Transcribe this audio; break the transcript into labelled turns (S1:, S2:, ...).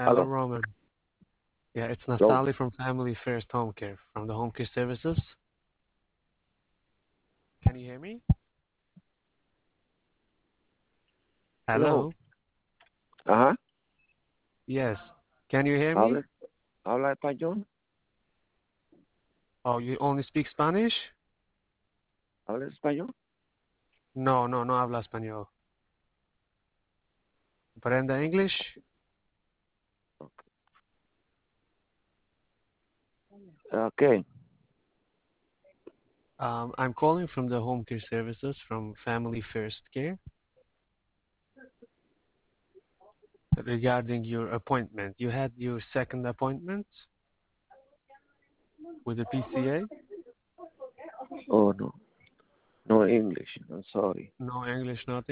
S1: Hello,
S2: Hello?
S1: Roman. Yeah, it's
S2: Hello?
S1: Naftali from Family First Home Care from the Home Care Services. Can you hear me?
S2: Hello?
S1: Hello?
S2: Ajá.
S1: Yes. Can you hear me?
S2: ¿Habla, habla español?
S1: Oh, you only speak Spanish?
S2: ¿Habla español?
S1: No, no, no habla español. ¿Aprende English?
S2: Okay.
S1: I'm calling from the Home Care Services from Family First Care regarding your appointment. You had your second appointment with the PCA?
S2: Oh, no. No English. I'm sorry.
S1: No English, nothing?